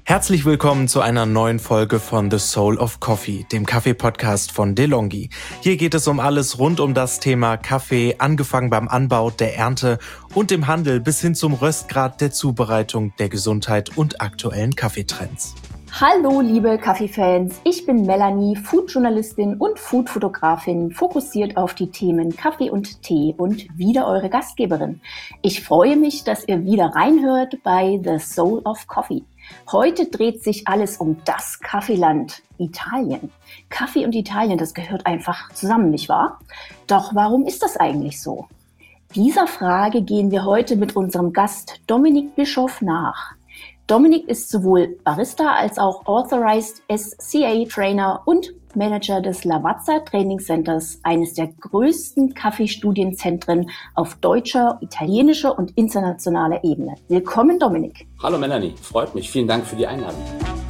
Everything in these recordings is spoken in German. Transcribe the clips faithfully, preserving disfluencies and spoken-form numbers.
Herzlich willkommen zu einer neuen Folge von The Soul of Coffee, dem Kaffee-Podcast von DeLonghi. Hier geht es um alles rund um das Thema Kaffee, angefangen beim Anbau, der Ernte und dem Handel bis hin zum Röstgrad, der Zubereitung, der Gesundheit und aktuellen Kaffeetrends. Hallo liebe Kaffeefans, ich bin Melanie, Foodjournalistin und Foodfotografin, fokussiert auf die Themen Kaffee und Tee und wieder eure Gastgeberin. Ich freue mich, dass ihr wieder reinhört bei The Soul of Coffee. Heute dreht sich alles um das Kaffeeland, Italien. Kaffee und Italien, das gehört einfach zusammen, nicht wahr? Doch warum ist das eigentlich so? Dieser Frage gehen wir heute mit unserem Gast Dominik Bischoff nach. Dominik ist sowohl Barista als auch Authorized S C A Trainer und Manager des Lavazza Training Centers, eines der größten Kaffeestudienzentren auf deutscher, italienischer und internationaler Ebene. Willkommen, Dominik. Hallo Melanie, freut mich. Vielen Dank für die Einladung.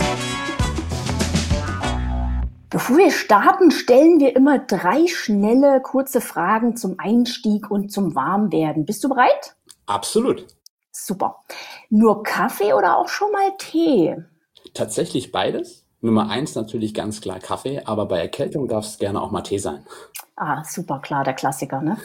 Bevor wir starten, stellen wir immer drei schnelle, kurze Fragen zum Einstieg und zum Warmwerden. Bist du bereit? Absolut. Super. Nur Kaffee oder auch schon mal Tee? Tatsächlich beides. Nummer eins natürlich ganz klar Kaffee, aber bei Erkältung darf es gerne auch mal Tee sein. Ah, super klar, der Klassiker, ne?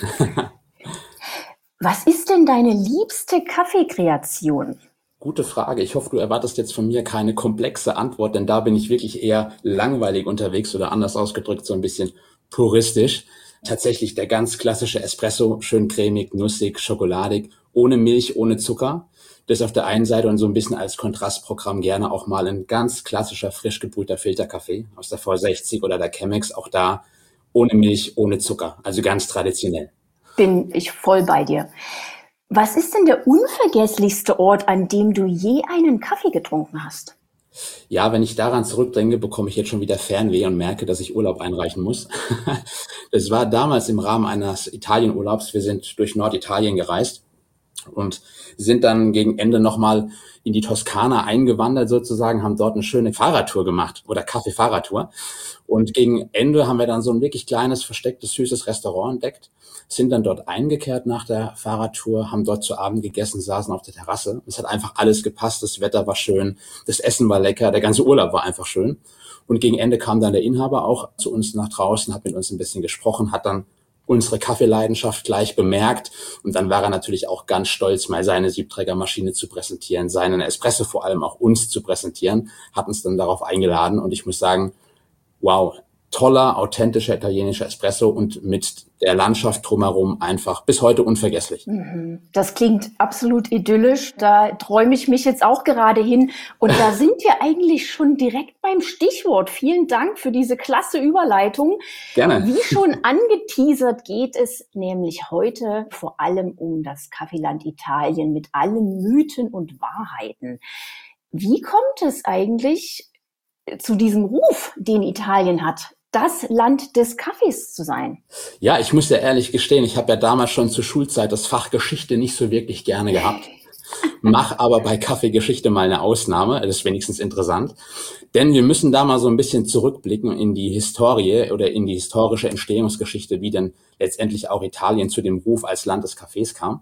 Was ist denn deine liebste Kaffeekreation? Gute Frage. Ich hoffe, du erwartest jetzt von mir keine komplexe Antwort, denn da bin ich wirklich eher langweilig unterwegs oder anders ausgedrückt so ein bisschen puristisch. Tatsächlich der ganz klassische Espresso, schön cremig, nussig, schokoladig, ohne Milch, ohne Zucker. Das auf der einen Seite und so ein bisschen als Kontrastprogramm gerne auch mal ein ganz klassischer, frisch gebrühter Filterkaffee aus der V sechzig oder der Chemex, auch da ohne Milch, ohne Zucker, also ganz traditionell. Bin ich voll bei dir. Was ist denn der unvergesslichste Ort, an dem du je einen Kaffee getrunken hast? Ja, wenn ich daran zurückdenke, bekomme ich jetzt schon wieder Fernweh und merke, dass ich Urlaub einreichen muss. Es war damals im Rahmen eines Italienurlaubs. Wir sind durch Norditalien gereist und sind dann gegen Ende nochmal in die Toskana eingewandert sozusagen, haben dort eine schöne Fahrradtour gemacht oder Kaffee-Fahrradtour. Und gegen Ende haben wir dann so ein wirklich kleines, verstecktes, süßes Restaurant entdeckt, sind dann dort eingekehrt nach der Fahrradtour, haben dort zu Abend gegessen, saßen auf der Terrasse. Es hat einfach alles gepasst, das Wetter war schön, das Essen war lecker, der ganze Urlaub war einfach schön. Und gegen Ende kam dann der Inhaber auch zu uns nach draußen, hat mit uns ein bisschen gesprochen, hat dann unsere Kaffeeleidenschaft gleich bemerkt und dann war er natürlich auch ganz stolz, mal seine Siebträgermaschine zu präsentieren, seinen Espresso vor allem auch uns zu präsentieren, hat uns dann darauf eingeladen und ich muss sagen, wow, toller, authentischer italienischer Espresso und mit der Landschaft drumherum einfach bis heute unvergesslich. Das klingt absolut idyllisch. Da träume ich mich jetzt auch gerade hin. Und da sind wir eigentlich schon direkt beim Stichwort. Vielen Dank für diese klasse Überleitung. Gerne. Wie schon angeteasert geht es nämlich heute vor allem um das Kaffeeland Italien mit allen Mythen und Wahrheiten. Wie kommt es eigentlich zu diesem Ruf, den Italien hat, das Land des Kaffees zu sein? Ja, ich muss ja ehrlich gestehen, ich habe ja damals schon zur Schulzeit das Fach Geschichte nicht so wirklich gerne gehabt, mach aber bei Kaffeegeschichte mal eine Ausnahme, das ist wenigstens interessant, denn wir müssen da mal so ein bisschen zurückblicken in die Historie oder in die historische Entstehungsgeschichte, wie denn letztendlich auch Italien zu dem Ruf als Land des Kaffees kam.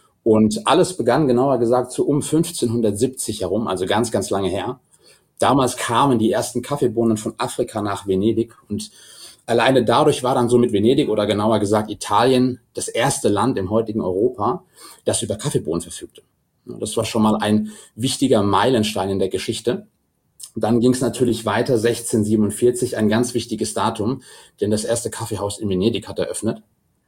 Und alles begann, genauer gesagt, so um fünfzehnhundertsiebzig herum, also ganz, ganz lange her. Damals kamen die ersten Kaffeebohnen von Afrika nach Venedig und alleine dadurch war dann so mit Venedig oder genauer gesagt Italien das erste Land im heutigen Europa, das über Kaffeebohnen verfügte. Das war schon mal ein wichtiger Meilenstein in der Geschichte. Dann ging es natürlich weiter, sechzehnhundertsiebenundvierzig, ein ganz wichtiges Datum, denn das erste Kaffeehaus in Venedig hat eröffnet.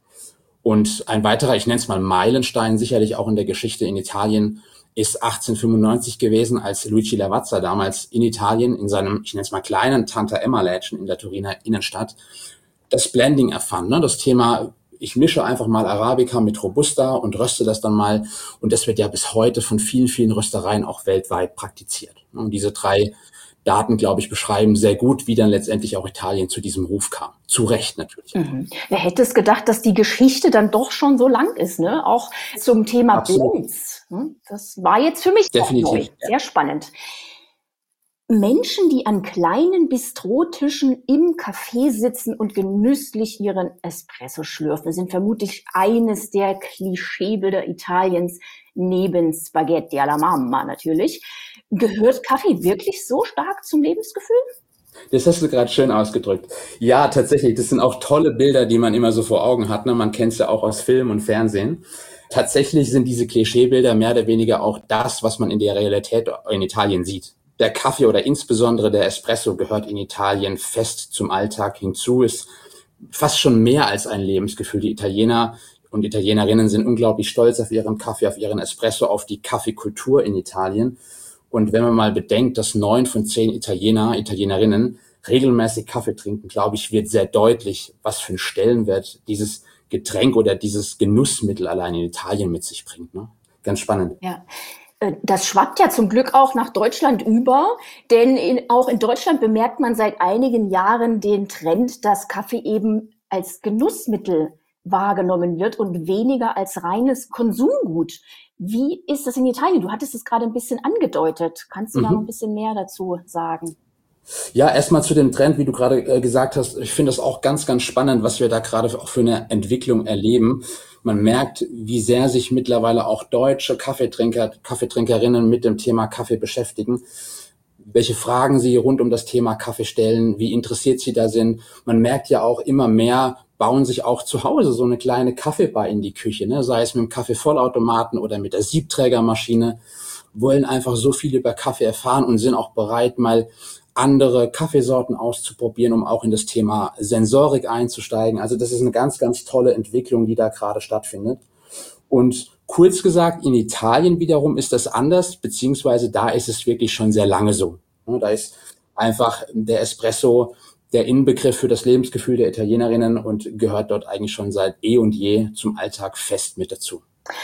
Und ein weiterer, ich nenne es mal Meilenstein, sicherlich auch in der Geschichte in Italien, ist achtzehnhundertfünfundneunzig gewesen, als Luigi Lavazza damals in Italien in seinem, ich nenne es mal kleinen Tanta Emma Lädchen in der Turiner Innenstadt das Blending erfand. Ne? Das Thema, ich mische einfach mal Arabica mit Robusta und röste das dann mal. Und das wird ja bis heute von vielen, vielen Röstereien auch weltweit praktiziert. Und diese drei Daten, glaube ich, beschreiben sehr gut, wie dann letztendlich auch Italien zu diesem Ruf kam. Zu Recht natürlich. Mhm. Wer hätte es gedacht, dass die Geschichte dann doch schon so lang ist, ne? Auch zum Thema Blends. Das war jetzt für mich definitiv neu. Sehr spannend. Menschen, die an kleinen Bistrotischen im Café sitzen und genüsslich ihren Espresso schlürfen, sind vermutlich eines der Klischeebilder Italiens neben Spaghetti alla Mamma natürlich. Gehört Kaffee wirklich so stark zum Lebensgefühl? Das hast du gerade schön ausgedrückt. Ja, tatsächlich, das sind auch tolle Bilder, die man immer so vor Augen hat. Ne? Man kennt es ja auch aus Film und Fernsehen. Tatsächlich sind diese Klischeebilder mehr oder weniger auch das, was man in der Realität in Italien sieht. Der Kaffee oder insbesondere der Espresso gehört in Italien fest zum Alltag hinzu, ist fast schon mehr als ein Lebensgefühl. Die Italiener und Italienerinnen sind unglaublich stolz auf ihren Kaffee, auf ihren Espresso, auf die Kaffeekultur in Italien. Und wenn man mal bedenkt, dass neun von zehn Italiener, Italienerinnen regelmäßig Kaffee trinken, glaube ich, wird sehr deutlich, was für einen Stellenwert dieses Getränk oder dieses Genussmittel allein in Italien mit sich bringt. Ne? Ganz spannend. Ja. Das schwappt ja zum Glück auch nach Deutschland über, denn in, auch in Deutschland bemerkt man seit einigen Jahren den Trend, dass Kaffee eben als Genussmittel wahrgenommen wird und weniger als reines Konsumgut. Wie ist das in Italien? Du hattest es gerade ein bisschen angedeutet. Kannst du mhm. da noch ein bisschen mehr dazu sagen? Ja, erstmal zu dem Trend, wie du gerade äh, gesagt hast. Ich finde das auch ganz, ganz spannend, was wir da gerade auch für eine Entwicklung erleben. Man merkt, wie sehr sich mittlerweile auch deutsche Kaffeetrinker, Kaffeetrinkerinnen mit dem Thema Kaffee beschäftigen. Welche Fragen sie rund um das Thema Kaffee stellen, wie interessiert sie da sind. Man merkt ja auch immer mehr, bauen sich auch zu Hause so eine kleine Kaffeebar in die Küche, ne? Sei es mit dem Kaffeevollautomaten oder mit der Siebträgermaschine, wollen einfach so viel über Kaffee erfahren und sind auch bereit, mal andere Kaffeesorten auszuprobieren, um auch in das Thema Sensorik einzusteigen. Also das ist eine ganz, ganz tolle Entwicklung, die da gerade stattfindet. Und kurz gesagt, in Italien wiederum ist das anders, beziehungsweise da ist es wirklich schon sehr lange so. Da ist einfach der Espresso der Inbegriff für das Lebensgefühl der Italienerinnen und gehört dort eigentlich schon seit eh und je zum Alltag fest mit dazu.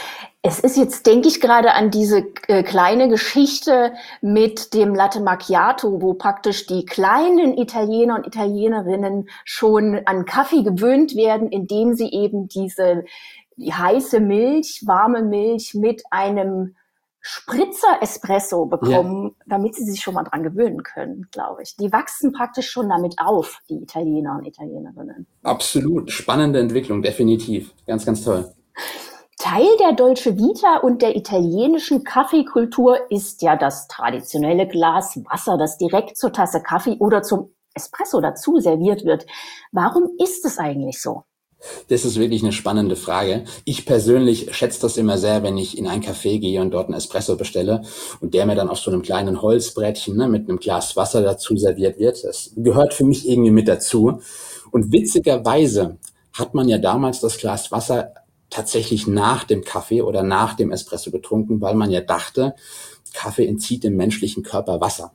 Es ist jetzt, denke ich, gerade an diese äh, kleine Geschichte mit dem Latte Macchiato, wo praktisch die kleinen Italiener und Italienerinnen schon an Kaffee gewöhnt werden, indem sie eben diese die heiße Milch, warme Milch mit einem Spritzer-Espresso bekommen, ja, damit sie sich schon mal dran gewöhnen können, glaube ich. Die wachsen praktisch schon damit auf, die Italiener und Italienerinnen. Absolut, spannende Entwicklung, definitiv. Ganz, ganz toll. Teil der Dolce Vita und der italienischen Kaffeekultur ist ja das traditionelle Glas Wasser, das direkt zur Tasse Kaffee oder zum Espresso dazu serviert wird. Warum ist es eigentlich so? Das ist wirklich eine spannende Frage. Ich persönlich schätze das immer sehr, wenn ich in ein Café gehe und dort einen Espresso bestelle und der mir dann auf so einem kleinen Holzbrettchen, ne, mit einem Glas Wasser dazu serviert wird. Das gehört für mich irgendwie mit dazu. Und witzigerweise hat man ja damals das Glas Wasser tatsächlich nach dem Kaffee oder nach dem Espresso getrunken, weil man ja dachte, Kaffee entzieht dem menschlichen Körper Wasser.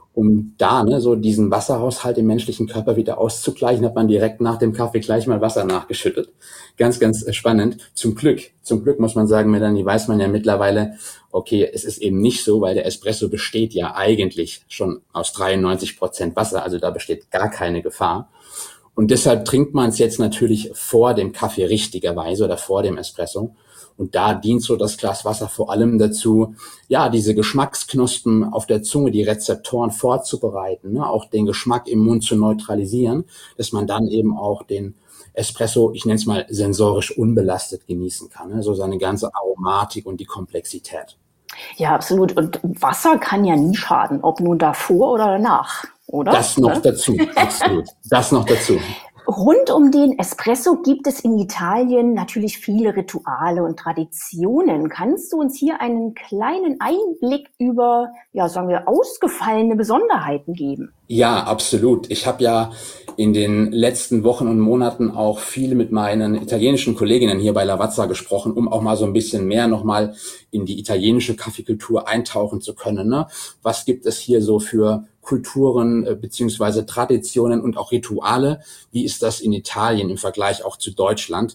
Um da ne, so diesen Wasserhaushalt im menschlichen Körper wieder auszugleichen, hat man direkt nach dem Kaffee gleich mal Wasser nachgeschüttet. Ganz, ganz spannend. Zum Glück, zum Glück muss man sagen, Melanie, weiß man ja mittlerweile, okay, es ist eben nicht so, weil der Espresso besteht ja eigentlich schon aus dreiundneunzig Prozent Wasser, also da besteht gar keine Gefahr. Und deshalb trinkt man es jetzt natürlich vor dem Kaffee richtigerweise oder vor dem Espresso. Und da dient so das Glas Wasser vor allem dazu, ja, diese Geschmacksknospen auf der Zunge, die Rezeptoren vorzubereiten, ne, auch den Geschmack im Mund zu neutralisieren, dass man dann eben auch den Espresso, ich nenne es mal sensorisch unbelastet genießen kann, ne, so seine ganze Aromatik und die Komplexität. Ja, absolut. Und Wasser kann ja nie schaden, ob nun davor oder danach, oder? Das noch ja? dazu, absolut. Das noch dazu. Rund um den Espresso gibt es in Italien natürlich viele Rituale und Traditionen. Kannst du uns hier einen kleinen Einblick über, ja, sagen wir, ausgefallene Besonderheiten geben? Ja, absolut. Ich habe ja in den letzten Wochen und Monaten auch viel mit meinen italienischen Kolleginnen hier bei Lavazza gesprochen, um auch mal so ein bisschen mehr nochmal in die italienische Kaffeekultur eintauchen zu können. Ne? Was gibt es hier so für Kulturen äh, beziehungsweise Traditionen und auch Rituale? Wie ist das in Italien im Vergleich auch zu Deutschland?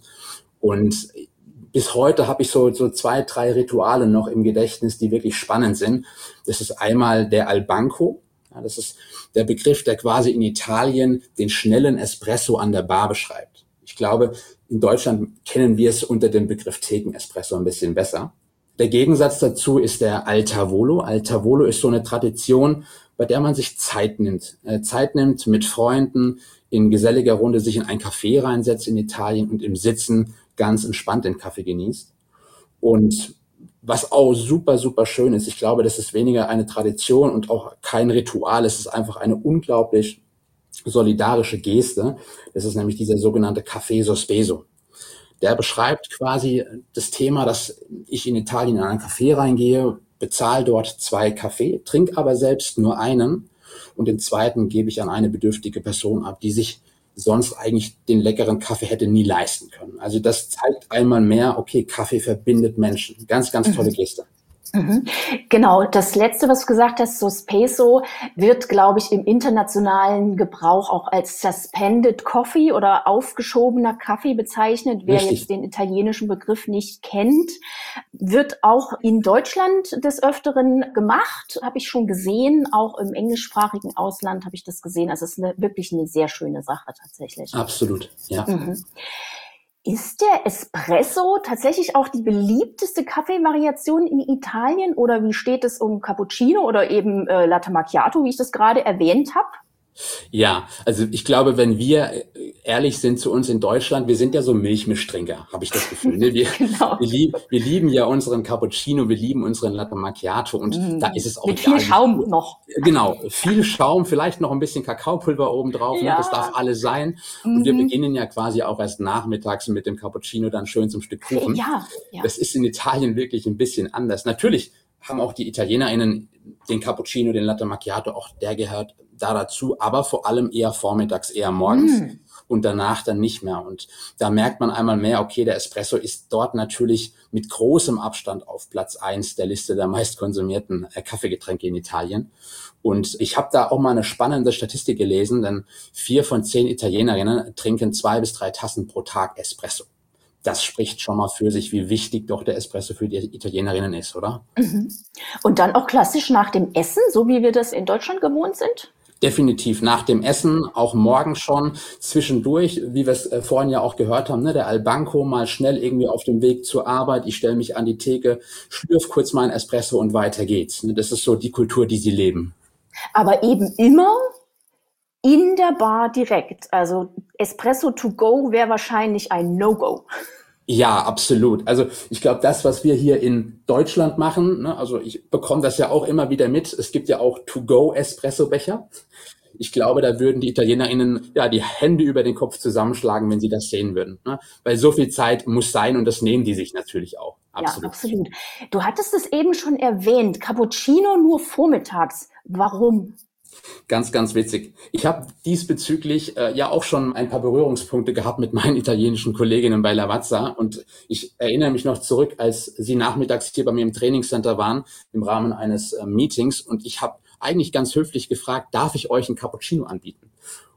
Und bis heute habe ich so, so zwei, drei Rituale noch im Gedächtnis, die wirklich spannend sind. Das ist einmal der Al Banco. Ja, das ist der Begriff, der quasi in Italien den schnellen Espresso an der Bar beschreibt. Ich glaube, in Deutschland kennen wir es unter dem Begriff Theken-Espresso ein bisschen besser. Der Gegensatz dazu ist der Al Tavolo. Al Tavolo ist so eine Tradition, bei der man sich Zeit nimmt. Äh, Zeit nimmt, mit Freunden in geselliger Runde sich in ein Café reinsetzt in Italien und im Sitzen ganz entspannt den Kaffee genießt. Und was auch super, super schön ist. Ich glaube, das ist weniger eine Tradition und auch kein Ritual. Es ist einfach eine unglaublich solidarische Geste. Das ist nämlich dieser sogenannte Café Sospeso. Der beschreibt quasi das Thema, dass ich in Italien in einen Café reingehe, bezahle dort zwei Kaffee, trinke aber selbst nur einen und den zweiten gebe ich an eine bedürftige Person ab, die sich sonst eigentlich den leckeren Kaffee hätte nie leisten können. Also das zeigt einmal mehr, okay, Kaffee verbindet Menschen. Ganz, ganz tolle Geste. Mhm. Genau, das Letzte, was du gesagt hast, Sospeso, wird, glaube ich, im internationalen Gebrauch auch als Suspended Coffee oder aufgeschobener Kaffee bezeichnet. Wer Richtig. jetzt den italienischen Begriff nicht kennt, wird auch in Deutschland des Öfteren gemacht, habe ich schon gesehen. Auch im englischsprachigen Ausland habe ich das gesehen. Also es ist eine, wirklich eine sehr schöne Sache tatsächlich. Absolut, ja. Mhm. Ist der Espresso tatsächlich auch die beliebteste Kaffeevariation in Italien oder wie steht es um Cappuccino oder eben äh, Latte Macchiato, wie ich das gerade erwähnt habe? Ja, also ich glaube, wenn wir ehrlich sind zu uns in Deutschland, wir sind ja so Milchmischtrinker, habe ich das Gefühl. Ne? Wir, Genau. wir, lieb, wir lieben ja unseren Cappuccino, wir lieben unseren Latte Macchiato und Mm, da ist es auch mit egal. viel Schaum noch. Genau, viel Schaum, vielleicht noch ein bisschen Kakaopulver obendrauf, Ja. ne? Das darf alles sein. Und wir Mhm. beginnen ja quasi auch erst nachmittags mit dem Cappuccino dann schön zum Stück Kuchen. Ja, ja. Das ist in Italien wirklich ein bisschen anders. Natürlich haben auch die ItalienerInnen den Cappuccino, den Latte Macchiato, auch der gehört da dazu, aber vor allem eher vormittags, eher morgens Mm. und danach dann nicht mehr. Und da merkt man einmal mehr, okay, der Espresso ist dort natürlich mit großem Abstand auf Platz eins der Liste der meistkonsumierten äh, Kaffeegetränke in Italien. Und ich habe da auch mal eine spannende Statistik gelesen, denn vier von zehn Italienerinnen trinken zwei bis drei Tassen pro Tag Espresso. Das spricht schon mal für sich, wie wichtig doch der Espresso für die Italienerinnen ist, oder? Mhm. Und dann auch klassisch nach dem Essen, so wie wir das in Deutschland gewohnt sind? Definitiv nach dem Essen, auch morgen schon, zwischendurch, wie wir es äh, vorhin ja auch gehört haben, ne, der Al Banco, mal schnell irgendwie auf dem Weg zur Arbeit, ich stelle mich an die Theke, schlürf kurz mal ein Espresso und weiter geht's. Ne, das ist so die Kultur, die sie leben. Aber eben immer in der Bar direkt. Also Espresso to go wäre wahrscheinlich ein No-Go. Ja, absolut. Also ich glaube, das, was wir hier in Deutschland machen, ne, also ich bekomme das ja auch immer wieder mit, es gibt ja auch To-Go-Espresso-Becher. Ich glaube, da würden die ItalienerInnen ja die Hände über den Kopf zusammenschlagen, wenn sie das sehen würden. Ne? Weil so viel Zeit muss sein und das nehmen die sich natürlich auch. Absolut. Ja, absolut. Du hattest es eben schon erwähnt, Cappuccino nur vormittags. Warum? Ganz, ganz witzig. Ich habe diesbezüglich äh, ja auch schon ein paar Berührungspunkte gehabt mit meinen italienischen Kolleginnen bei Lavazza und ich erinnere mich noch zurück, als sie nachmittags hier bei mir im Trainingscenter waren im Rahmen eines äh, Meetings und ich habe eigentlich ganz höflich gefragt, darf ich euch einen Cappuccino anbieten?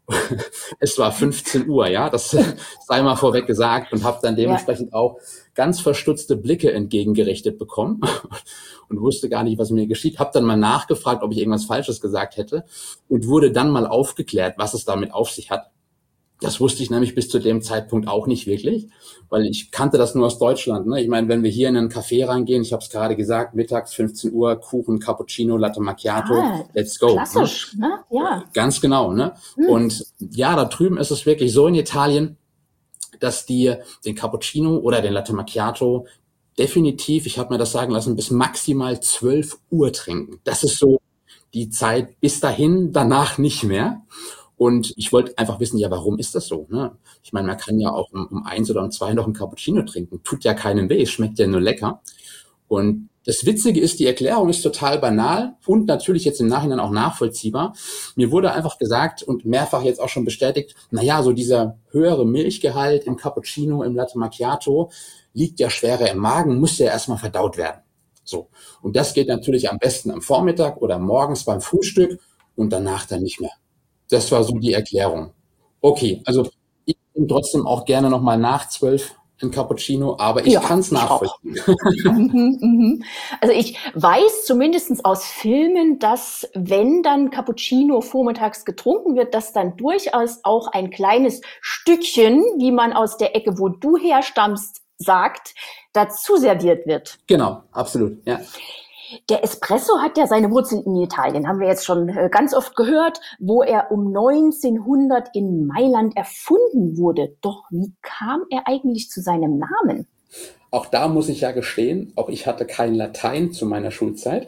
Es war fünfzehn Uhr, ja, das sei mal vorweg gesagt und habe dann dementsprechend ja. auch ganz verstutzte Blicke entgegengerichtet bekommen und wusste gar nicht, was mir geschieht. Habe dann mal nachgefragt, ob ich irgendwas Falsches gesagt hätte und wurde dann mal aufgeklärt, was es damit auf sich hat. Das wusste ich nämlich bis zu dem Zeitpunkt auch nicht wirklich, weil ich kannte das nur aus Deutschland. Ne? Ich meine, wenn wir hier in einen Café reingehen, ich habe es gerade gesagt, mittags fünfzehn Uhr, Kuchen, Cappuccino, Latte Macchiato, ah, let's go. Klassisch, ne? ne? Ja. Ganz genau. Ne? Hm. Und ja, da drüben ist es wirklich so in Italien, dass die den Cappuccino oder den Latte Macchiato definitiv, ich habe mir das sagen lassen, bis maximal zwölf Uhr trinken. Das ist so die Zeit bis dahin, danach nicht mehr. Und ich wollte einfach wissen, ja, warum ist das so? Ne? Ich meine, man kann ja auch um, um eins oder um zwei noch einen Cappuccino trinken. Tut ja keinen weh, schmeckt ja nur lecker. Und das Witzige ist, die Erklärung ist total banal und natürlich jetzt im Nachhinein auch nachvollziehbar. Mir wurde einfach gesagt und mehrfach jetzt auch schon bestätigt, na ja, so dieser höhere Milchgehalt im Cappuccino, im Latte Macchiato liegt ja schwerer im Magen, muss ja erstmal verdaut werden. So. Und das geht natürlich am besten am Vormittag oder morgens beim Frühstück und danach dann nicht mehr. Das war so die Erklärung. Okay, also ich bin trotzdem auch gerne nochmal nach zwölf ein Cappuccino, aber ich ja, kann es nachvollziehen. mhm, mhm. Also ich weiß zumindest aus Filmen, dass wenn dann Cappuccino vormittags getrunken wird, dass dann durchaus auch ein kleines Stückchen, wie man aus der Ecke, wo du herstammst, sagt, dazu serviert wird. Genau, absolut, ja. Der Espresso hat ja seine Wurzeln in Italien, haben wir jetzt schon ganz oft gehört, wo er um neunzehnhundert in Mailand erfunden wurde. Doch wie kam er eigentlich zu seinem Namen? Auch da muss ich ja gestehen, auch ich hatte kein Latein zu meiner Schulzeit.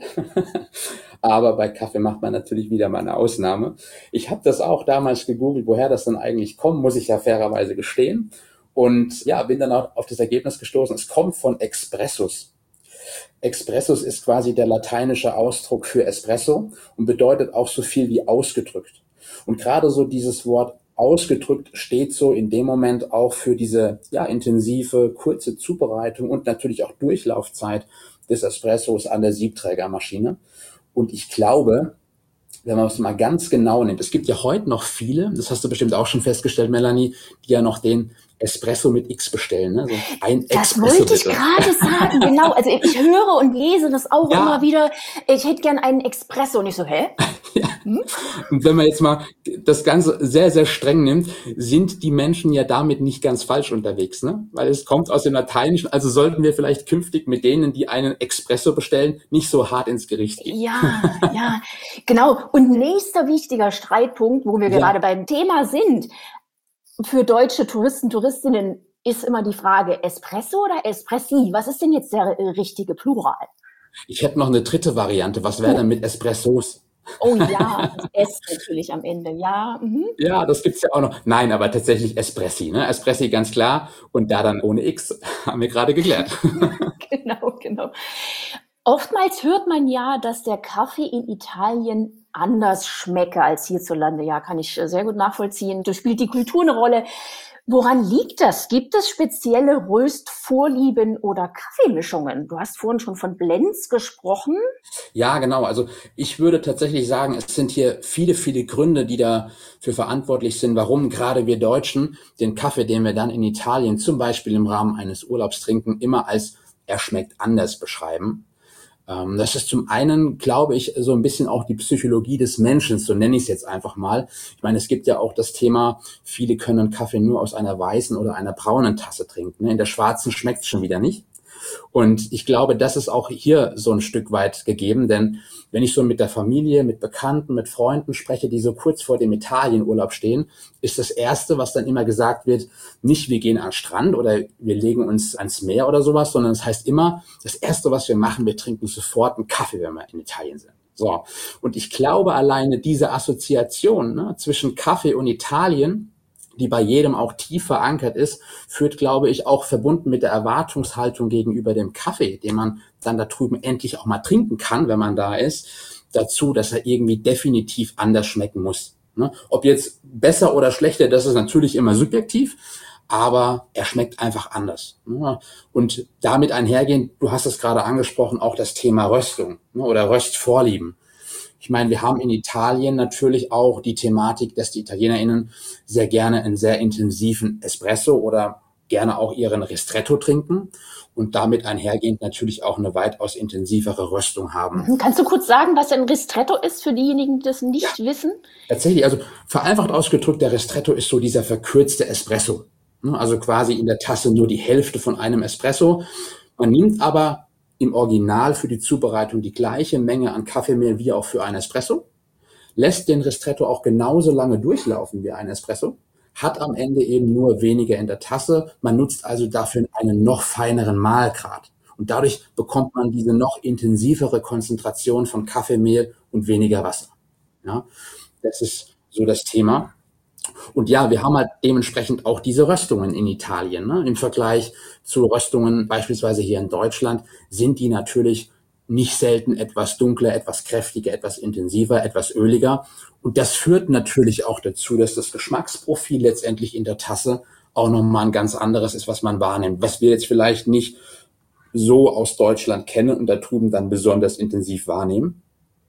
Aber bei Kaffee macht man natürlich wieder mal eine Ausnahme. Ich habe das auch damals gegoogelt, woher das dann eigentlich kommt, muss ich ja fairerweise gestehen. Und ja, bin dann auch auf das Ergebnis gestoßen, es kommt von Expressus. Expressus ist quasi der lateinische Ausdruck für Espresso und bedeutet auch so viel wie ausgedrückt. Und gerade so dieses Wort ausgedrückt steht so in dem Moment auch für diese ja intensive, kurze Zubereitung und natürlich auch Durchlaufzeit des Espressos an der Siebträgermaschine. Und ich glaube, wenn man es mal ganz genau nimmt, es gibt ja heute noch viele, das hast du bestimmt auch schon festgestellt, Melanie, die ja noch den Espresso mit X bestellen. Ne? So ein Das Espresso wollte ich bitte. gerade sagen, genau. Also ich höre und lese das auch Ja. immer wieder. Ich hätte gern einen Espresso. Und ich so, hä? Ja. Hm? Und wenn man jetzt mal das Ganze sehr, sehr streng nimmt, sind die Menschen ja damit nicht ganz falsch unterwegs, ne? Weil es kommt aus dem Lateinischen, also sollten wir vielleicht künftig mit denen, die einen Espresso bestellen, nicht so hart ins Gericht gehen. Ja, ja, genau. Und nächster wichtiger Streitpunkt, wo wir Ja. gerade beim Thema sind, für deutsche Touristen, Touristinnen ist immer die Frage, Espresso oder Espressi? Was ist denn jetzt der äh, richtige Plural? Ich hätte noch eine dritte Variante. Was wäre Oh. denn mit Espressos? Oh ja, das S natürlich am Ende, ja. Mhm. Ja, das gibt's ja auch noch. Nein, aber tatsächlich Espressi, ne? Espressi ganz klar. Und da dann ohne X, haben wir gerade geklärt. Genau, genau. Oftmals hört man ja, dass der Kaffee in Italien anders schmecke als hierzulande. Ja, kann ich äh, sehr gut nachvollziehen. Da spielt die Kultur eine Rolle. Woran liegt das? Gibt es spezielle Röstvorlieben oder Kaffeemischungen? Du hast vorhin schon von Blends gesprochen. Ja, genau. Also ich würde tatsächlich sagen, es sind hier viele, viele Gründe, die dafür verantwortlich sind, warum gerade wir Deutschen den Kaffee, den wir dann in Italien zum Beispiel im Rahmen eines Urlaubs trinken, immer als er schmeckt anders beschreiben. Ähm, das ist zum einen, glaube ich, so ein bisschen auch die Psychologie des Menschen, so nenne ich es jetzt einfach mal. Ich meine, es gibt ja auch das Thema, viele können Kaffee nur aus einer weißen oder einer braunen Tasse trinken. In der schwarzen schmeckt es schon wieder nicht. Und ich glaube, das ist auch hier so ein Stück weit gegeben, denn wenn ich so mit der Familie, mit Bekannten, mit Freunden spreche, die so kurz vor dem Italienurlaub stehen, ist das Erste, was dann immer gesagt wird, nicht wir gehen an den Strand oder wir legen uns ans Meer oder sowas, sondern es das heißt immer, das Erste, was wir machen, wir trinken sofort einen Kaffee, wenn wir in Italien sind. So. Und ich glaube, alleine diese Assoziation, ne, zwischen Kaffee und Italien, die bei jedem auch tief verankert ist, führt, glaube ich, auch verbunden mit der Erwartungshaltung gegenüber dem Kaffee, den man dann da drüben endlich auch mal trinken kann, wenn man da ist, dazu, dass er irgendwie definitiv anders schmecken muss. Ne? Ob jetzt besser oder schlechter, das ist natürlich immer subjektiv, aber er schmeckt einfach anders. Ne? Und damit einhergehend, du hast es gerade angesprochen, auch das Thema Röstung, ne, oder Röstvorlieben. Ich meine, wir haben in Italien natürlich auch die Thematik, dass die ItalienerInnen sehr gerne einen sehr intensiven Espresso oder gerne auch ihren Ristretto trinken und damit einhergehend natürlich auch eine weitaus intensivere Röstung haben. Kannst du kurz sagen, was ein Ristretto ist für diejenigen, die das nicht Ja. wissen? Tatsächlich, also vereinfacht ausgedrückt, der Ristretto ist so dieser verkürzte Espresso. Also quasi in der Tasse nur die Hälfte von einem Espresso. Man nimmt aber im Original für die Zubereitung die gleiche Menge an Kaffeemehl wie auch für einen Espresso, lässt den Ristretto auch genauso lange durchlaufen wie ein Espresso, hat am Ende eben nur weniger in der Tasse. Man nutzt also dafür einen noch feineren Mahlgrad. Und dadurch bekommt man diese noch intensivere Konzentration von Kaffeemehl und weniger Wasser. Ja, das ist so das Thema. Und ja, wir haben halt dementsprechend auch diese Röstungen in Italien. Ne? Im Vergleich zu Röstungen beispielsweise hier in Deutschland sind die natürlich nicht selten etwas dunkler, etwas kräftiger, etwas intensiver, etwas öliger. Und das führt natürlich auch dazu, dass das Geschmacksprofil letztendlich in der Tasse auch nochmal ein ganz anderes ist, was man wahrnimmt, was wir jetzt vielleicht nicht so aus Deutschland kennen und da drüben dann besonders intensiv wahrnehmen.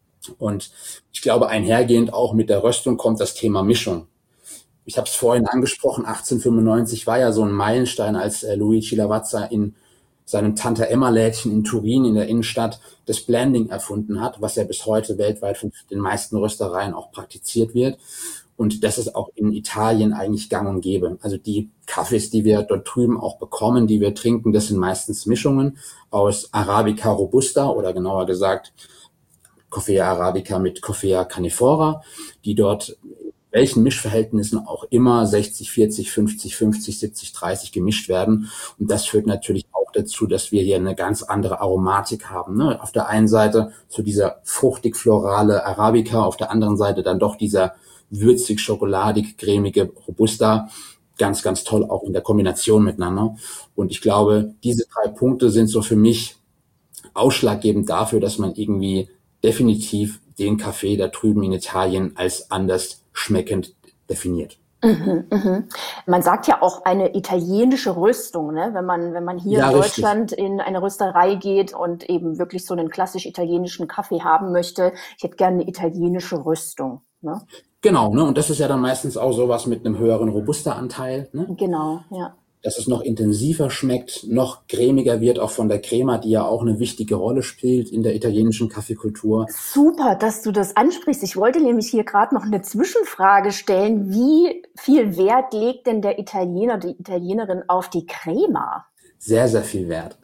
Und ich glaube, einhergehend auch mit der Röstung kommt das Thema Mischung. Ich habe es vorhin angesprochen, achtzehnhundertfünfundneunzig war ja so ein Meilenstein, als äh, Luigi Lavazza in seinem Tante-Emma-Lädchen in Turin in der Innenstadt das Blending erfunden hat, was ja bis heute weltweit von den meisten Röstereien auch praktiziert wird. Und das ist auch in Italien eigentlich gang und gäbe. Also die Kaffees, die wir dort drüben auch bekommen, die wir trinken, das sind meistens Mischungen aus Arabica Robusta oder genauer gesagt Coffea Arabica mit Coffea Canephora, die dort welchen Mischverhältnissen auch immer, sechzig, vierzig, fünfzig, fünfzig, siebzig, dreißig gemischt werden. Und das führt natürlich auch dazu, dass wir hier eine ganz andere Aromatik haben. Ne? Auf der einen Seite so dieser fruchtig-florale Arabica, auf der anderen Seite dann doch dieser würzig, schokoladig, cremige Robusta. Ganz, ganz toll auch in der Kombination miteinander. Und ich glaube, diese drei Punkte sind so für mich ausschlaggebend dafür, dass man irgendwie definitiv den Kaffee da drüben in Italien als anders schmeckend definiert. Mhm, mhm. Man sagt ja auch eine italienische Röstung, ne? Wenn man, wenn man hier Ja, in Deutschland richtig. in eine Rösterei geht und eben wirklich so einen klassisch italienischen Kaffee haben möchte, ich hätte gerne eine italienische Röstung, ne? Genau, ne? Und das ist ja dann meistens auch sowas mit einem höheren Robusta-Anteil, ne? Genau, ja. Dass es noch intensiver schmeckt, noch cremiger wird, auch von der Crema, die ja auch eine wichtige Rolle spielt in der italienischen Kaffeekultur. Super, dass du das ansprichst. Ich wollte nämlich hier gerade noch eine Zwischenfrage stellen. Wie viel Wert legt denn der Italiener, die Italienerin auf die Crema? Sehr, sehr viel Wert.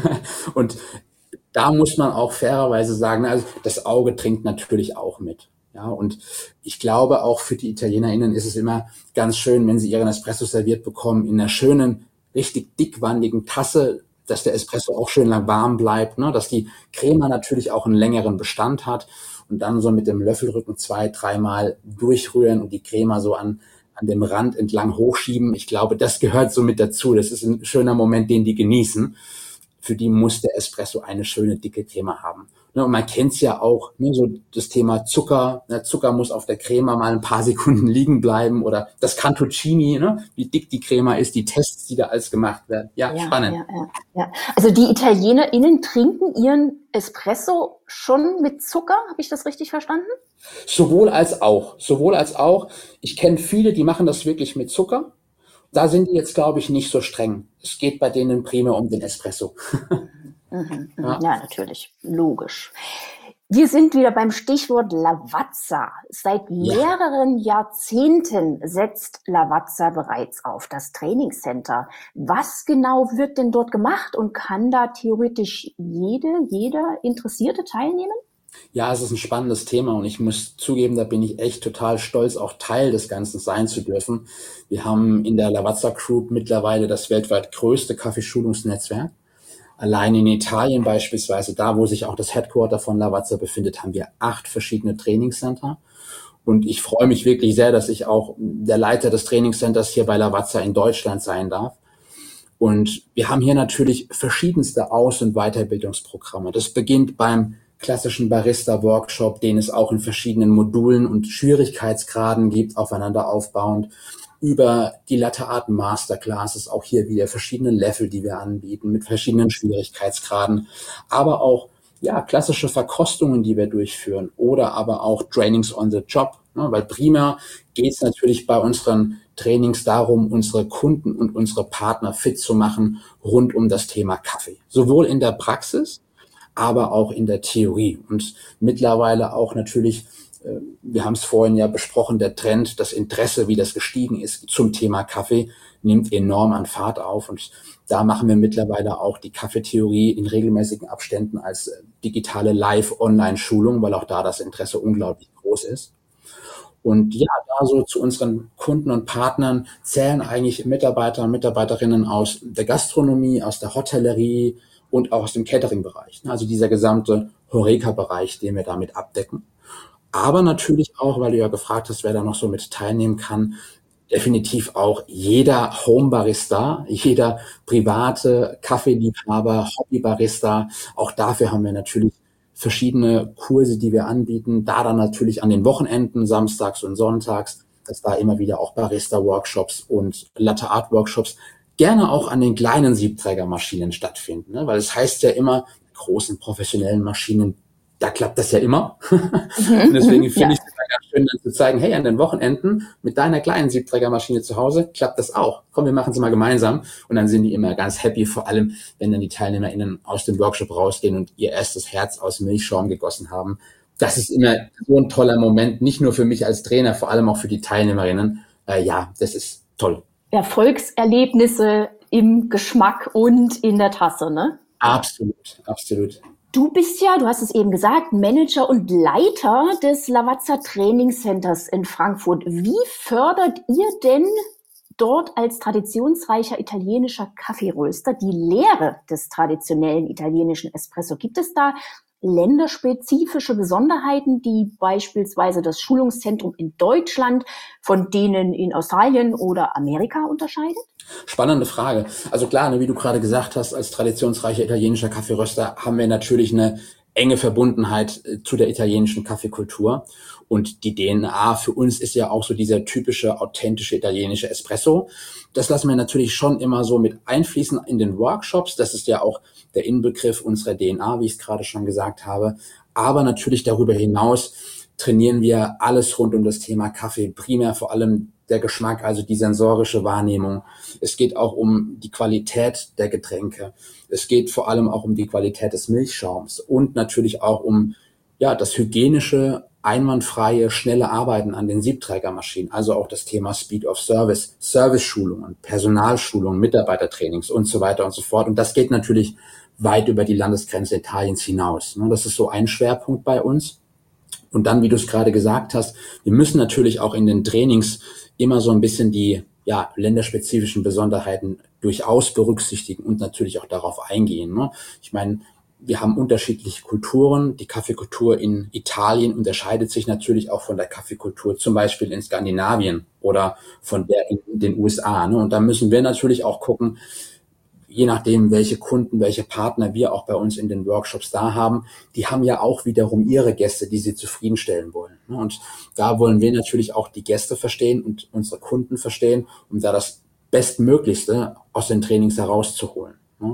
Und da muss man auch fairerweise sagen, also das Auge trinkt natürlich auch mit. Ja, und ich glaube, auch für die ItalienerInnen ist es immer ganz schön, wenn sie ihren Espresso serviert bekommen, in einer schönen, richtig dickwandigen Tasse, dass der Espresso auch schön lang warm bleibt, ne, dass die Crema natürlich auch einen längeren Bestand hat und dann so mit dem Löffelrücken zwei, dreimal durchrühren und die Crema so an, an dem Rand entlang hochschieben. Ich glaube, das gehört so mit dazu. Das ist ein schöner Moment, den die genießen. Für die muss der Espresso eine schöne, dicke Crema haben. Und man kennt es ja auch, ne, so das Thema Zucker. Ne, Zucker muss auf der Crema mal ein paar Sekunden liegen bleiben oder das Cantuccini, ne, wie dick die Crema ist, die Tests, die da alles gemacht werden. Ja, Ja, spannend. ja, ja, ja. Also die ItalienerInnen trinken ihren Espresso schon mit Zucker, habe ich das richtig verstanden? Sowohl als auch, sowohl als auch. Ich kenne viele, die machen das wirklich mit Zucker. Da sind die jetzt, glaube ich, nicht so streng. Es geht bei denen primär um den Espresso. Mhm, mhm. Ja. Ja, natürlich, logisch. Wir sind wieder beim Stichwort Lavazza. Seit mehreren Jahrzehnten setzt Lavazza bereits auf das Trainingscenter. Was genau wird denn dort gemacht und kann da theoretisch jede, jeder Interessierte teilnehmen? Ja, es ist ein spannendes Thema und ich muss zugeben, da bin ich echt total stolz, auch Teil des Ganzen sein zu dürfen. Wir haben in der Lavazza Group mittlerweile das weltweit größte Kaffeeschulungsnetzwerk. Allein in Italien beispielsweise, da wo sich auch das Headquarter von Lavazza befindet, haben wir acht verschiedene Trainingscenter. Und ich freue mich wirklich sehr, dass ich auch der Leiter des Trainingscenters hier bei Lavazza in Deutschland sein darf. Und wir haben hier natürlich verschiedenste Aus- und Weiterbildungsprogramme. Das beginnt beim klassischen Barista-Workshop, den es auch in verschiedenen Modulen und Schwierigkeitsgraden gibt, aufeinander aufbauend, über die Latte Art Masterclasses, auch hier wieder verschiedene Level, die wir anbieten, mit verschiedenen Schwierigkeitsgraden, aber auch ja klassische Verkostungen, die wir durchführen oder aber auch Trainings on the Job, ne, weil primär geht es natürlich bei unseren Trainings darum, unsere Kunden und unsere Partner fit zu machen rund um das Thema Kaffee, sowohl in der Praxis, aber auch in der Theorie und mittlerweile auch natürlich, äh, wir haben es vorhin ja besprochen, der Trend, das Interesse, wie das gestiegen ist zum Thema Kaffee, nimmt enorm an Fahrt auf und da machen wir mittlerweile auch die Kaffeetheorie in regelmäßigen Abständen als digitale Live-Online-Schulung, weil auch da das Interesse unglaublich groß ist. Und ja, da so zu unseren Kunden und Partnern zählen eigentlich Mitarbeiter und Mitarbeiterinnen aus der Gastronomie, aus der Hotellerie, und auch aus dem Catering-Bereich. Also dieser gesamte Horeca-Bereich, den wir damit abdecken. Aber natürlich auch, weil du ja gefragt hast, wer da noch so mit teilnehmen kann, definitiv auch jeder Home-Barista, jeder private Kaffeeliebhaber, Hobby-Barista. Auch dafür haben wir natürlich verschiedene Kurse, die wir anbieten. Da dann natürlich an den Wochenenden, samstags und sonntags, dass da immer wieder auch Barista-Workshops und Latte-Art-Workshops gerne auch an den kleinen Siebträgermaschinen stattfinden, ne? Weil es heißt ja immer, großen professionellen Maschinen, da klappt das ja immer. Und deswegen finde Ja. ich es ganz schön, dann zu zeigen, hey, an den Wochenenden mit deiner kleinen Siebträgermaschine zu Hause klappt das auch. Komm, wir machen es mal gemeinsam. Und dann sind die immer ganz happy, vor allem, wenn dann die TeilnehmerInnen aus dem Workshop rausgehen und ihr erstes Herz aus Milchschaum gegossen haben. Das ist immer so ein toller Moment, nicht nur für mich als Trainer, vor allem auch für die TeilnehmerInnen. Äh, ja, das ist toll. Erfolgserlebnisse im Geschmack und in der Tasse, ne? Absolut, absolut. Du bist ja, du hast es eben gesagt, Manager und Leiter des Lavazza Training Centers in Frankfurt. Wie fördert ihr denn dort als traditionsreicher italienischer Kaffeeröster die Lehre des traditionellen italienischen Espresso? Gibt es da länderspezifische Besonderheiten, die beispielsweise das Schulungszentrum in Deutschland von denen in Australien oder Amerika unterscheidet? Spannende Frage. Also klar, ne, wie du gerade gesagt hast, als traditionsreicher italienischer Kaffeeröster haben wir natürlich eine enge Verbundenheit äh, zu der italienischen Kaffeekultur. Und die D N A für uns ist ja auch so dieser typische, authentische italienische Espresso. Das lassen wir natürlich schon immer so mit einfließen in den Workshops. Das ist ja auch der Inbegriff unserer D N A, wie ich es gerade schon gesagt habe. Aber natürlich darüber hinaus trainieren wir alles rund um das Thema Kaffee, primär vor allem der Geschmack, also die sensorische Wahrnehmung. Es geht auch um die Qualität der Getränke. Es geht vor allem auch um die Qualität des Milchschaums und natürlich auch um ja das hygienische, einwandfreie, schnelle Arbeiten an den Siebträgermaschinen. Also auch das Thema Speed of Service, Service-Schulungen, Personalschulungen, Mitarbeitertrainings und so weiter und so fort. Und das geht natürlich weit über die Landesgrenze Italiens hinaus. Das ist so ein Schwerpunkt bei uns. Und dann, wie du es gerade gesagt hast, wir müssen natürlich auch in den Trainings immer so ein bisschen die ja, länderspezifischen Besonderheiten durchaus berücksichtigen und natürlich auch darauf eingehen. Ne? Ich meine, wir haben unterschiedliche Kulturen. Die Kaffeekultur in Italien unterscheidet sich natürlich auch von der Kaffeekultur zum Beispiel in Skandinavien oder von der in den U S A. Ne? Und da müssen wir natürlich auch gucken, je nachdem, welche Kunden, welche Partner wir auch bei uns in den Workshops da haben, die haben ja auch wiederum ihre Gäste, die sie zufriedenstellen wollen. Und da wollen wir natürlich auch die Gäste verstehen und unsere Kunden verstehen, um da das Bestmöglichste aus den Trainings herauszuholen.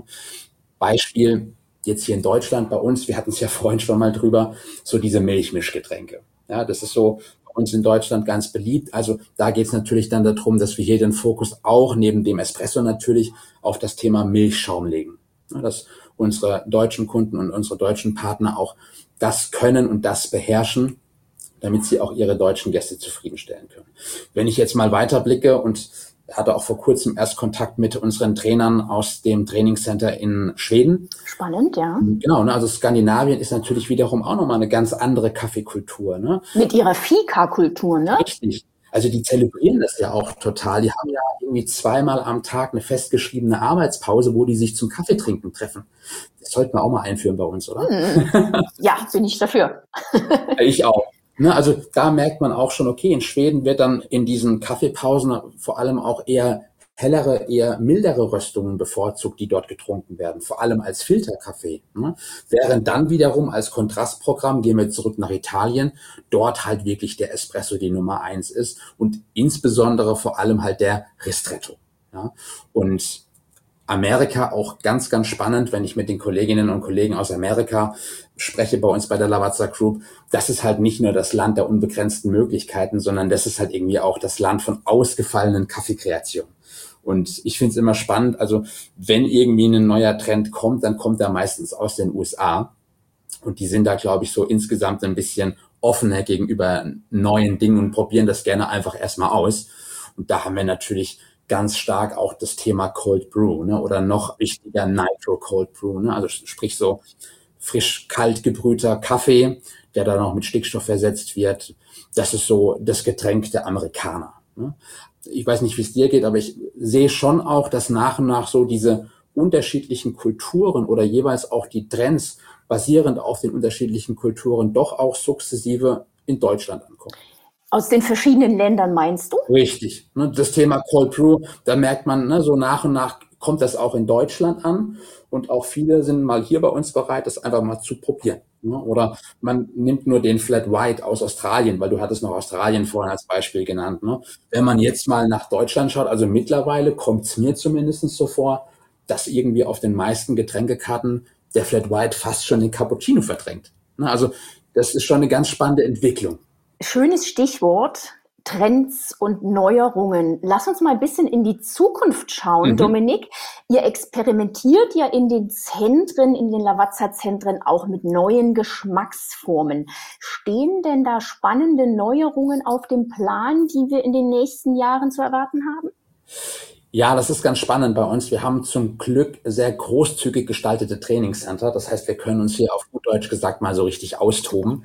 Beispiel jetzt hier in Deutschland bei uns, wir hatten es ja vorhin schon mal drüber, so diese Milchmischgetränke. Ja, das ist so bei uns in Deutschland ganz beliebt. Also da geht es natürlich dann darum, dass wir hier den Fokus auch neben dem Espresso natürlich auf das Thema Milchschaum legen. Ja, dass unsere deutschen Kunden und unsere deutschen Partner auch das können und das beherrschen, damit sie auch ihre deutschen Gäste zufriedenstellen können. Wenn ich jetzt mal weiterblicke und hatte auch vor kurzem erst Kontakt mit unseren Trainern aus dem Trainingscenter in Schweden. Spannend, ja. Genau, ne, also Skandinavien ist natürlich wiederum auch nochmal eine ganz andere Kaffeekultur. Ne? Mit ihrer Fika-Kultur, ne? Richtig. Also die zelebrieren das ja auch total. Die haben ja irgendwie zweimal am Tag eine festgeschriebene Arbeitspause, wo die sich zum Kaffeetrinken treffen. Das sollten wir auch mal einführen bei uns, oder? Hm. Ja, bin ich dafür. Ich auch. Ne, also da merkt man auch schon, okay, in Schweden wird dann in diesen Kaffeepausen vor allem auch eher hellere, eher mildere Röstungen bevorzugt, die dort getrunken werden, vor allem als Filterkaffee. Ne? Während dann wiederum als Kontrastprogramm, gehen wir zurück nach Italien, dort halt wirklich der Espresso die Nummer eins ist und insbesondere vor allem halt der Ristretto. Ja? Und Amerika auch ganz, ganz spannend, wenn ich mit den Kolleginnen und Kollegen aus Amerika spreche bei uns bei der Lavazza Group. Das ist halt nicht nur das Land der unbegrenzten Möglichkeiten, sondern das ist halt irgendwie auch das Land von ausgefallenen Kaffeekreationen. Und ich finde es immer spannend, also wenn irgendwie ein neuer Trend kommt, dann kommt er meistens aus den U S A. Und die sind da, glaube ich, so insgesamt ein bisschen offener gegenüber neuen Dingen und probieren das gerne einfach erstmal aus. Und da haben wir natürlich ganz stark auch das Thema Cold Brew, ne, oder noch wichtiger Nitro Cold Brew, ne, also sprich so frisch kalt gebrühter Kaffee, der dann noch mit Stickstoff versetzt wird. Das ist so das Getränk der Amerikaner. Ne. Ich weiß nicht, wie es dir geht, aber ich sehe schon auch, dass nach und nach so diese unterschiedlichen Kulturen oder jeweils auch die Trends basierend auf den unterschiedlichen Kulturen doch auch sukzessive in Deutschland ankommen. Aus den verschiedenen Ländern meinst du? Richtig. Das Thema Cold Brew, da merkt man, ne, so nach und nach kommt das auch in Deutschland an und auch viele sind mal hier bei uns bereit, das einfach mal zu probieren. Ne? Oder man nimmt nur den Flat White aus Australien, weil du hattest noch Australien vorhin als Beispiel genannt. Ne? Wenn man jetzt mal nach Deutschland schaut, also mittlerweile kommt es mir zumindest so vor, dass irgendwie auf den meisten Getränkekarten der Flat White fast schon den Cappuccino verdrängt. Ne? Also das ist schon eine ganz spannende Entwicklung. Schönes Stichwort, Trends und Neuerungen. Lass uns mal ein bisschen in die Zukunft schauen, mhm. Dominik. Ihr experimentiert ja in den Zentren, in den Lavazza-Zentren auch mit neuen Geschmacksformen. Stehen denn da spannende Neuerungen auf dem Plan, die wir in den nächsten Jahren zu erwarten haben? Ja, das ist ganz spannend bei uns. Wir haben zum Glück sehr großzügig gestaltete Trainingscenter. Das heißt, wir können uns hier auf gut Deutsch gesagt mal so richtig austoben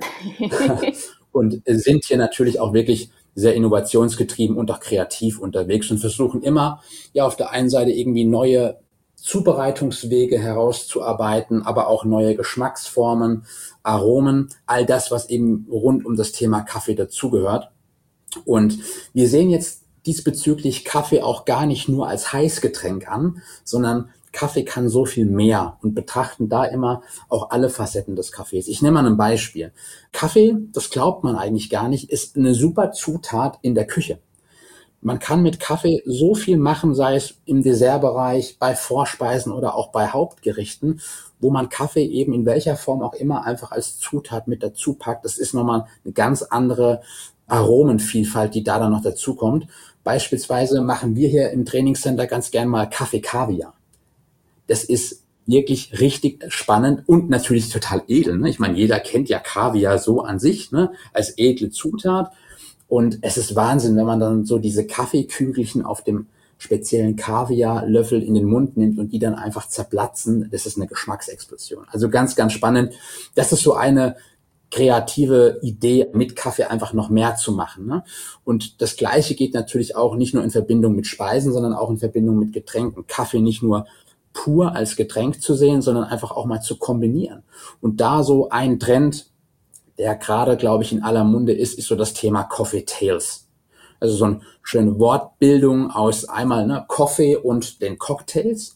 und sind hier natürlich auch wirklich sehr innovationsgetrieben und auch kreativ unterwegs und versuchen immer, ja, auf der einen Seite irgendwie neue Zubereitungswege herauszuarbeiten, aber auch neue Geschmacksformen, Aromen, all das, was eben rund um das Thema Kaffee dazugehört. Und wir sehen jetzt diesbezüglich Kaffee auch gar nicht nur als Heißgetränk an, sondern Kaffee kann so viel mehr und betrachten da immer auch alle Facetten des Kaffees. Ich nehme mal ein Beispiel. Kaffee, das glaubt man eigentlich gar nicht, ist eine super Zutat in der Küche. Man kann mit Kaffee so viel machen, sei es im Dessertbereich, bei Vorspeisen oder auch bei Hauptgerichten, wo man Kaffee eben in welcher Form auch immer einfach als Zutat mit dazu packt. Das ist nochmal eine ganz andere Aromenvielfalt, die da dann noch dazu kommt. Beispielsweise machen wir hier im Trainingscenter ganz gern mal Kaffee-Kaviar. Das ist wirklich richtig spannend und natürlich total edel. Ne? Ich meine, jeder kennt ja Kaviar so an sich, ne, als edle Zutat. Und es ist Wahnsinn, wenn man dann so diese Kaffeekügelchen auf dem speziellen Kaviarlöffel in den Mund nimmt und die dann einfach zerplatzen. Das ist eine Geschmacksexplosion. Also ganz, ganz spannend. Das ist so eine kreative Idee, mit Kaffee einfach noch mehr zu machen. Ne? Und das Gleiche geht natürlich auch nicht nur in Verbindung mit Speisen, sondern auch in Verbindung mit Getränken. Kaffee nicht nur pur als Getränk zu sehen, sondern einfach auch mal zu kombinieren. Und da so ein Trend, der gerade, glaube ich, in aller Munde ist, ist so das Thema Coffee Tales. Also so eine schöne Wortbildung aus einmal ne, Coffee und den Cocktails.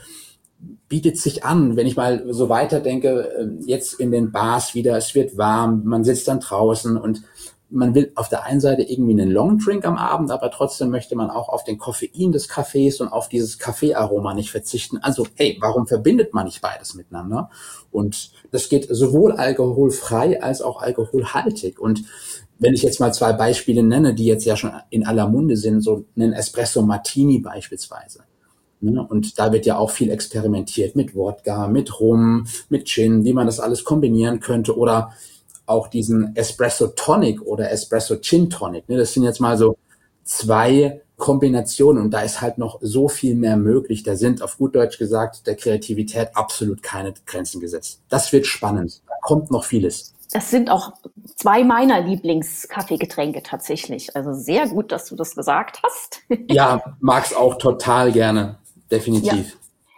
Bietet sich an, wenn ich mal so weiterdenke, jetzt in den Bars wieder, es wird warm, man sitzt dann draußen und man will auf der einen Seite irgendwie einen Longdrink am Abend, aber trotzdem möchte man auch auf den Koffein des Kaffees und auf dieses Kaffeearoma nicht verzichten. Also, hey, warum verbindet man nicht beides miteinander? Und das geht sowohl alkoholfrei als auch alkoholhaltig. Und wenn ich jetzt mal zwei Beispiele nenne, die jetzt ja schon in aller Munde sind, so einen Espresso Martini beispielsweise. Und da wird ja auch viel experimentiert mit Wodka, mit Rum, mit Gin, wie man das alles kombinieren könnte oder auch diesen Espresso Tonic oder Espresso Gin Tonic. Das sind jetzt mal so zwei Kombinationen und da ist halt noch so viel mehr möglich. Da sind auf gut Deutsch gesagt der Kreativität absolut keine Grenzen gesetzt. Das wird spannend. Da kommt noch vieles. Das sind auch zwei meiner Lieblings-Kaffeegetränke tatsächlich. Also sehr gut, dass du das gesagt hast. Ja, mag's auch total gerne. Definitiv.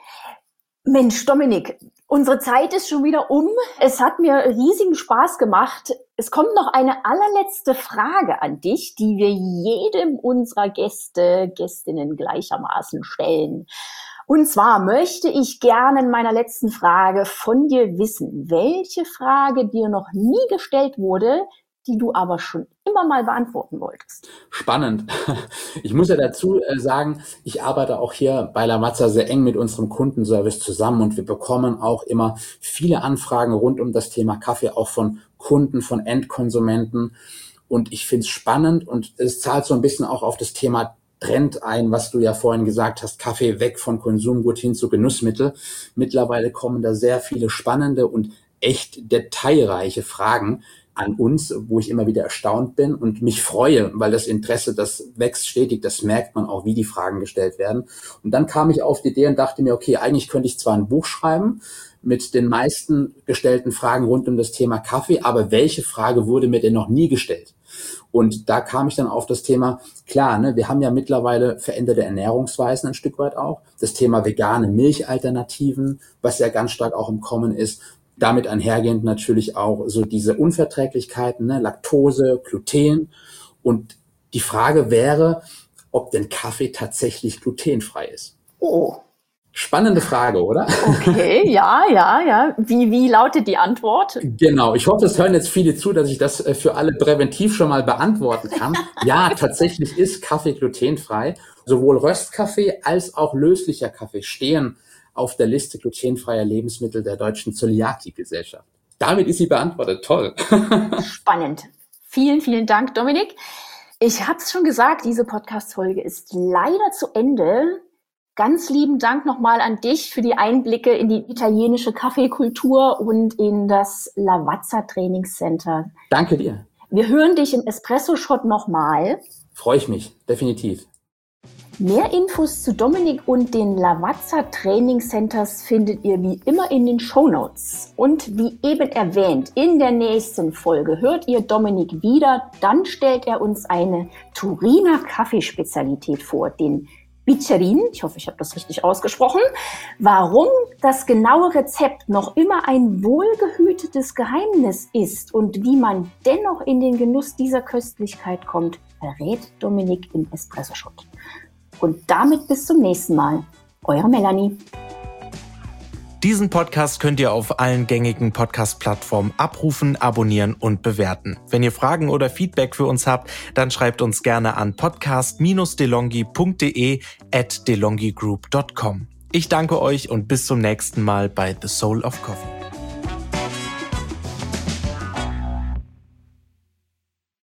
Ja. Mensch, Dominik, unsere Zeit ist schon wieder um. Es hat mir riesigen Spaß gemacht. Es kommt noch eine allerletzte Frage an dich, die wir jedem unserer Gäste, Gästinnen gleichermaßen stellen. Und zwar möchte ich gerne in meiner letzten Frage von dir wissen, welche Frage dir noch nie gestellt wurde, die du aber schon immer mal beantworten wolltest. Spannend. Ich muss ja dazu sagen, ich arbeite auch hier bei Lavazza sehr eng mit unserem Kundenservice zusammen und wir bekommen auch immer viele Anfragen rund um das Thema Kaffee, auch von Kunden, von Endkonsumenten. Und ich finde es spannend und es zahlt so ein bisschen auch auf das Thema Trend ein, was du ja vorhin gesagt hast, Kaffee weg von Konsumgut hin zu Genussmittel. Mittlerweile kommen da sehr viele spannende und echt detailreiche Fragen an uns, wo ich immer wieder erstaunt bin und mich freue, weil das Interesse, das wächst stetig, das merkt man auch, wie die Fragen gestellt werden. Und dann kam ich auf die Idee und dachte mir, okay, eigentlich könnte ich zwar ein Buch schreiben mit den meisten gestellten Fragen rund um das Thema Kaffee, aber welche Frage wurde mir denn noch nie gestellt? Und da kam ich dann auf das Thema, klar, ne, wir haben ja mittlerweile veränderte Ernährungsweisen ein Stück weit auch. Das Thema vegane Milchalternativen, was ja ganz stark auch im Kommen ist. Damit einhergehend natürlich auch so diese Unverträglichkeiten, ne, Laktose, Gluten. Und die Frage wäre, ob denn Kaffee tatsächlich glutenfrei ist. Oh. Spannende Frage, oder? Okay, ja, ja, ja. Wie, wie lautet die Antwort? Genau, ich hoffe, es hören jetzt viele zu, dass ich das für alle präventiv schon mal beantworten kann. Ja, tatsächlich ist Kaffee glutenfrei. Sowohl Röstkaffee als auch löslicher Kaffee stehen auf der Liste glutenfreier Lebensmittel der Deutschen Zöliakie-Gesellschaft. Damit ist sie beantwortet. Toll. Spannend. Vielen, vielen Dank, Dominik. Ich habe es schon gesagt, diese Podcast-Folge ist leider zu Ende. Ganz lieben Dank nochmal an dich für die Einblicke in die italienische Kaffeekultur und in das Lavazza Trainingscenter. Danke dir. Wir hören dich im Espresso-Shot nochmal. Freue ich mich, definitiv. Mehr Infos zu Dominik und den Lavazza Training Centers findet ihr wie immer in den Shownotes. Und wie eben erwähnt, in der nächsten Folge hört ihr Dominik wieder. Dann stellt er uns eine Turiner Kaffeespezialität vor, den Bicerin. Ich hoffe, ich habe das richtig ausgesprochen. Warum das genaue Rezept noch immer ein wohlgehütetes Geheimnis ist und wie man dennoch in den Genuss dieser Köstlichkeit kommt, verrät Dominik im Espresso-Shot. Und damit bis zum nächsten Mal. Eure Melanie. Diesen Podcast könnt ihr auf allen gängigen Podcast-Plattformen abrufen, abonnieren und bewerten. Wenn ihr Fragen oder Feedback für uns habt, dann schreibt uns gerne an podcast dash delonghi punkt de at delonghi group punkt com. Ich danke euch und bis zum nächsten Mal bei The Soul of Coffee.